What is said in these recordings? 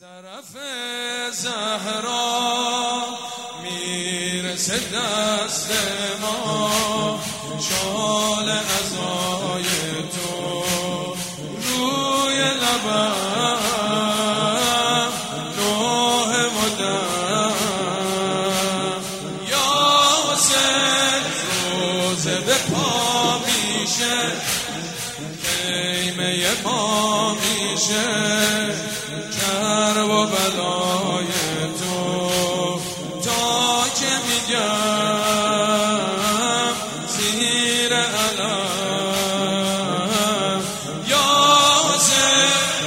طرف زهرا میرسه دست ما، شال عزای تو روی لبم نوح مدم. یا حسین روز به پا میشه، خیمه ما میشه، کرب و بلای تو تا که میگم زیر علم. یا حسین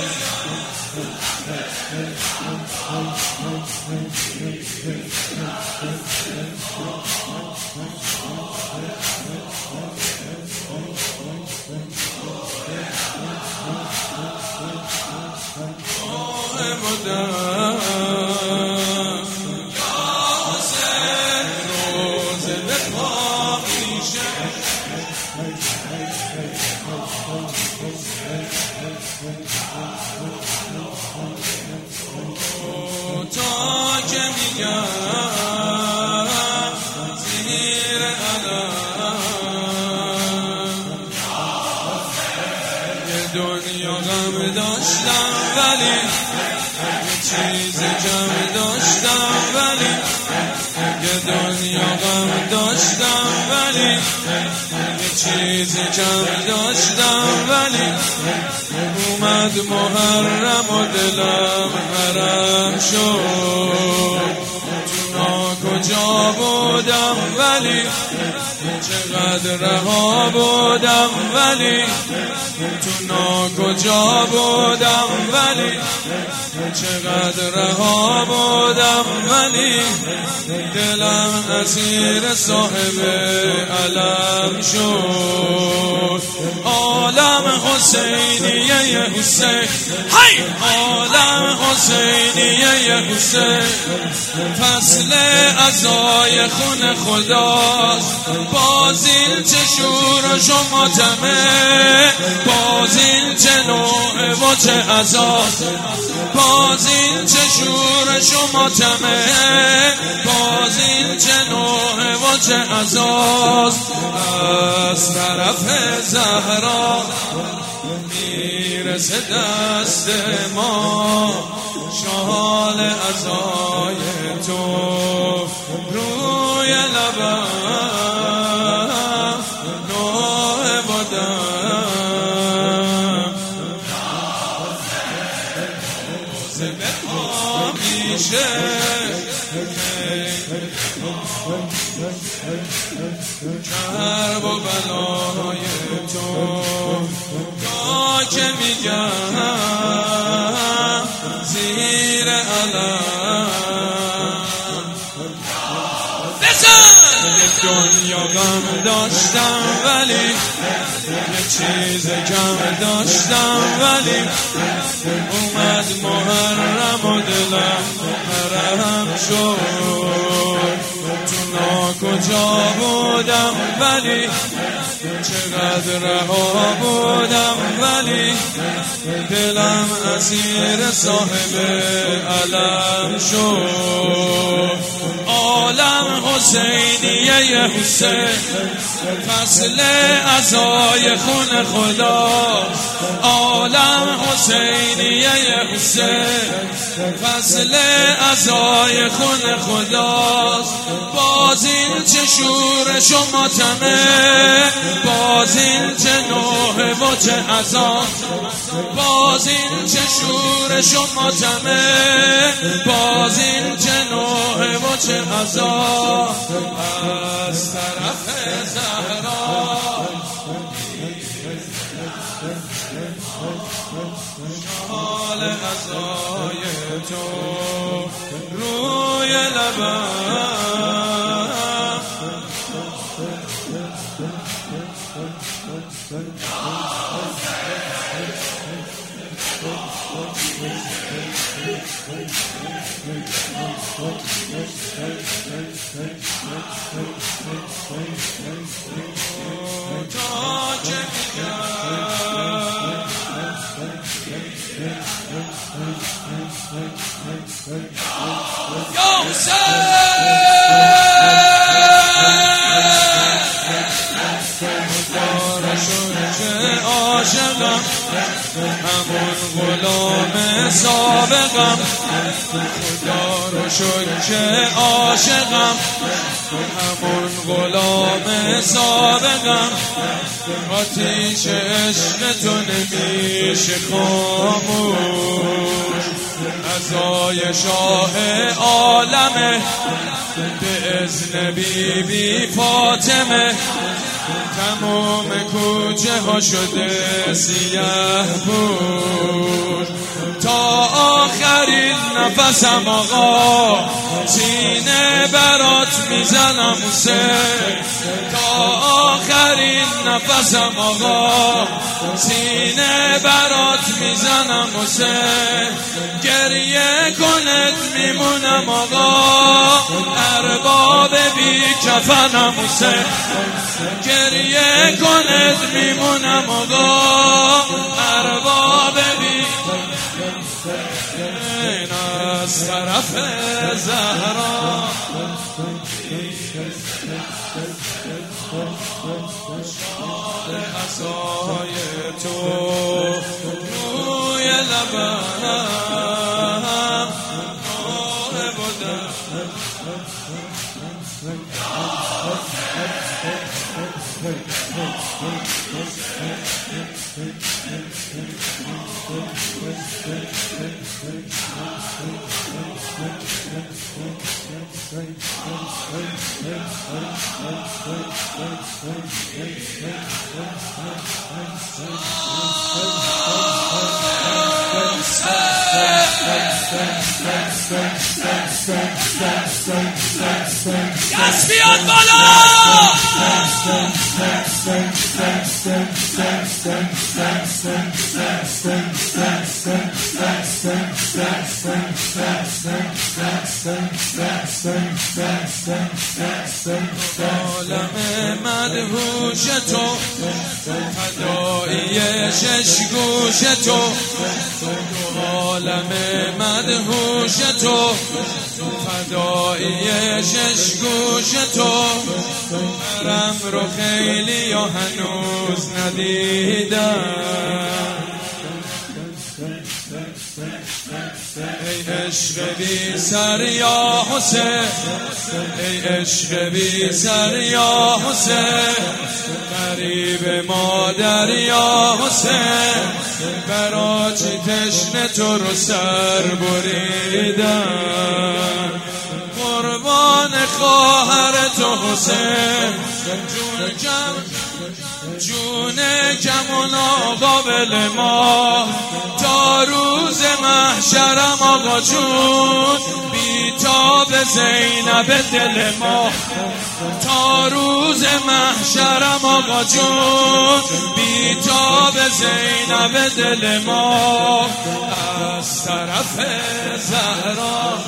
مدم. یا حسین روز به پا میشه، تا که میگم زیر علم. یه دنیا غم داشتم ولی چیز کم داشتم، ولی یه دنیا غم داشتم ولی یه چیز کم داشتم، ولی اومد محرم و دلم حرم شد. تو کجا بودم ولی چقدر رها بودم، ولی تو کجا بودم ولی چقدر رها بودم، ولی دلم اسیر صاحب علم شد. عالم حسینیه حسین، عالم حسینیه حسین، فصل عزای خون خداست. بازین چه شورش و ماتمه، بازین چه نوع و چه عزاست، بازین چه شورش و ماتمه، بازین چه نوع و چه عزاست. از طرف زهرا میرسه دست ما، شال عزای تو روی لبم نوح مدم. روز به پا میشه، کرب و بلای تو تا که میگم زیر علم. دنیا غم داشتم ولی یه چیز کم داشتم، ولی اومد محرم و دلم حرم شد. تو کجا بودم ولی چقدر رها بودم، ولی دلم اسیر صاحب علم شد. عالم حسینیه حسین، فصل عزای خون خداست. عالم حسینیه حسین، فصل عزای خون خداست. بازین چه شورش و ماتمه، بازین چه نوح و چه عزاست، بازین چه شورش و ماتمه، بازین چه نوح و چه عزاست. از طرف زهرا شال عزای تو روی لبم. عاشقم همون غلام سابقم خدا رو شکر که عاشقم همون غلام سابقم آتیش عشق تو نمیشه خاموش عزای شاه عالمه به اذن بیبی فاطمه تمام کوچه ها شده سیاه پوش تا آخرین نفسم آقا سینه برات میزنم حسین تا آخرین نفسم آقا سینه برات میزنم حسین گریه کنت میمونم آقا ارباب بی کفنم حسین گریه کنت میمونم آقا ارباب بی این از طرف زهرا عصای تو روی لبم ماه بودم دست بیاد بالا عالم مدهوش تو فدایی شش گوش تو عالم مدهوش تو فدایی شش گوش تو مرم رو خیلی یا هنوز ندیدم ای عشق بی سر یا حسین ای عشق بی سر یا حسین غریب مادر یا حسین برا چی تشنه تو رو سر بریدم قربان خواهر تو حسین جون کمون قابل ما تا روز محشرم آقا جون بی تاب زینب دل ما تا روز محشرم آقا جون بی تاب زینب دل ما از طرف زهرا